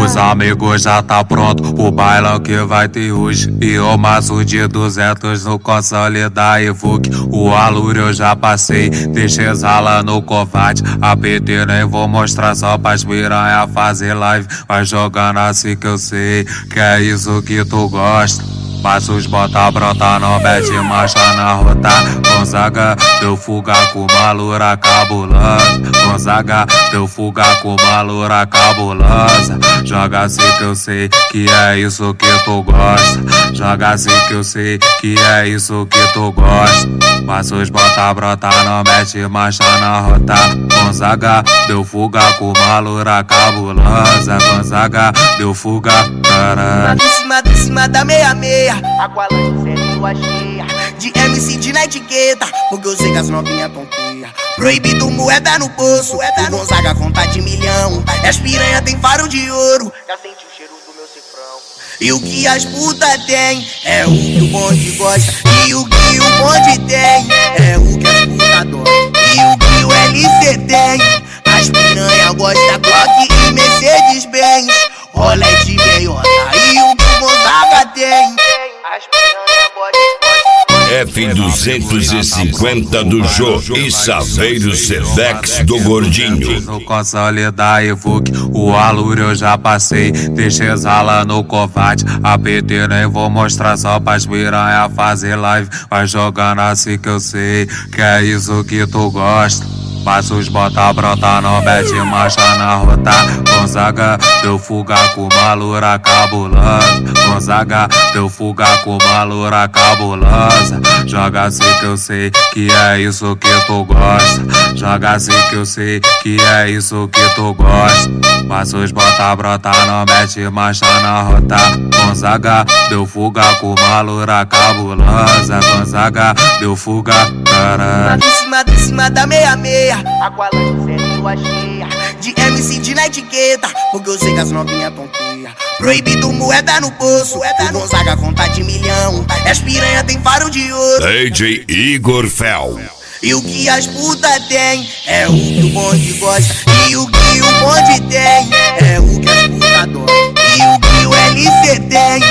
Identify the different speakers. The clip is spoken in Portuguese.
Speaker 1: Os amigos já tá pronto pro bailão que vai ter hoje. E o maço de 200 no console da Evoque. O aluro eu já passei, deixei exala no covarde. A PT nem vou mostrar só pras piranha fazer live. Vai jogando assim que eu sei que é isso que tu gosta. Passos bota brota, não mete marcha na rota. Gonzaga deu fuga com uma loura cabulosa. Gonzaga deu fuga com uma loura cabulosa. Joga assim que eu sei que é isso que tu gosta. Joga assim que eu sei que é isso que tu gosta. Passos bota brota, não mete marcha na rota. Gonzaga deu fuga com uma loura cabulosa. Gonzaga deu fuga, caralho.
Speaker 2: Em cima da meia-meia, Aqualante sempre lua cheia. De MC de na etiqueta, porque eu sei que as novinhas tonteia. Proibido moeda no bolso, o Gonzaga conta de milhão. E as piranha tem faro de ouro, já senti o cheiro do meu cifrão. E o que as putas tem, é o que o bonde gosta. E o que o bonde tem, é o que as putas adoram. E o que o LC tem, as piranha gosta Glock e Mercedes-Benz. Rolete meiota, e o que o Gonzaga tem, as piranha
Speaker 3: F250 do Jô e Saveiro Sedex do Gordinho.
Speaker 1: No console da Evoque, o aluro eu já passei, deixei exala no covarde. A PT nem vou mostrar só pras piranha fazer live. Vai jogando assim que eu sei que é isso que tu gosta. Passos bota brota, não mete marcha na rota. Gonzaga deu fuga com uma loura cabulosa. Gonzaga deu fuga com uma loura cabulosa. Joga assim que eu sei que é isso que tu gosta. Joga assim que eu sei que é isso que tu gosta. Passos bota brota, não mete marcha na rota. Gonzaga deu fuga com uma loura cabulosa. Gonzaga deu fuga, caralho.
Speaker 2: Em cima da meia-meia, Aqualante sempre lua cheia. De MC de na etiqueta, porque eu sei que as novinhas tonteia. Proibido moeda no bolso, o Gonzaga conta de milhão. E as piranha tem faro de ouro,
Speaker 3: DJ Igor Fel.
Speaker 2: E o que as putas tem, é o que o bonde gosta. E o que o bonde tem, é o que as putas adoram. E o que o LC tem,